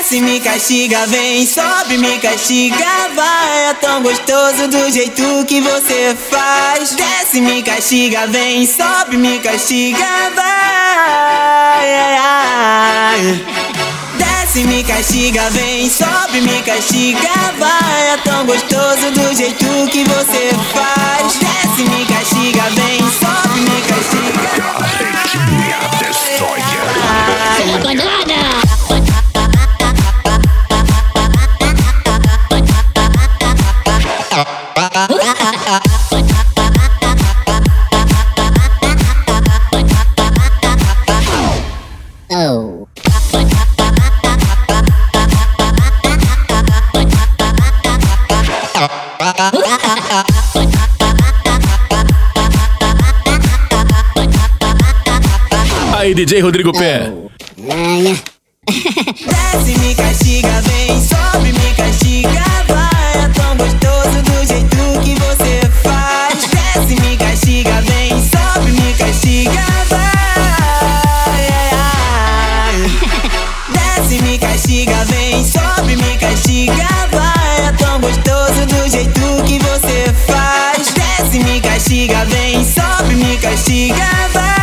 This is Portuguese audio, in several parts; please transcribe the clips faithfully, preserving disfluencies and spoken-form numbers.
Desce, me castiga, vem, sobe, me castiga, vai. É tão gostoso do jeito que você faz. Desce, me castiga, vem, sobe, me castiga, vai. Desce, me castiga, vem, sobe, me castiga, vai. É tão gostoso do jeito que você faz. Desce, me castiga, vem, sobe, me castiga. Oh. Aí, D J Rodrigo Pé. Desce, me castiga, vem, sobe, me castiga, vai. É tão gostoso do jeito que você faz. Desce, me castiga, vem, sobe, me castiga, vai. Desce, me castiga, vem, sobe, me castiga, vai. É tão gostoso do jeito que você faz. Desce, me castiga, vem, sobe, me castiga, vai.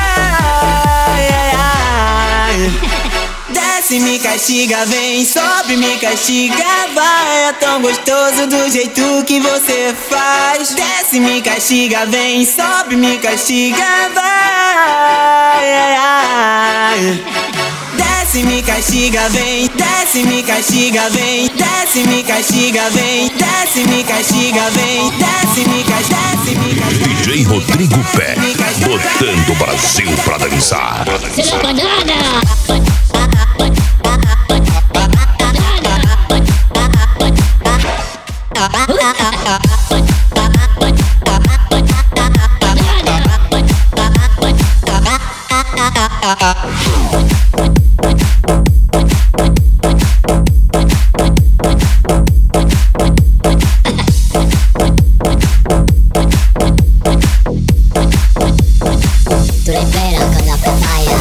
Desce, me castiga, vem, sobe, me castiga, vai. É tão gostoso do jeito que você faz. Desce, me castiga, vem, sobe, me castiga, vai. Desce, me castiga, vem, desce, me castiga, vem, desce, me castiga, vem, desce, me castiga, vem, desce, me castiga, desce, me castiga. D J Rodrigo Pé, botando o Brasil pra dançar. Será banana? Tu le esperas con la papaya.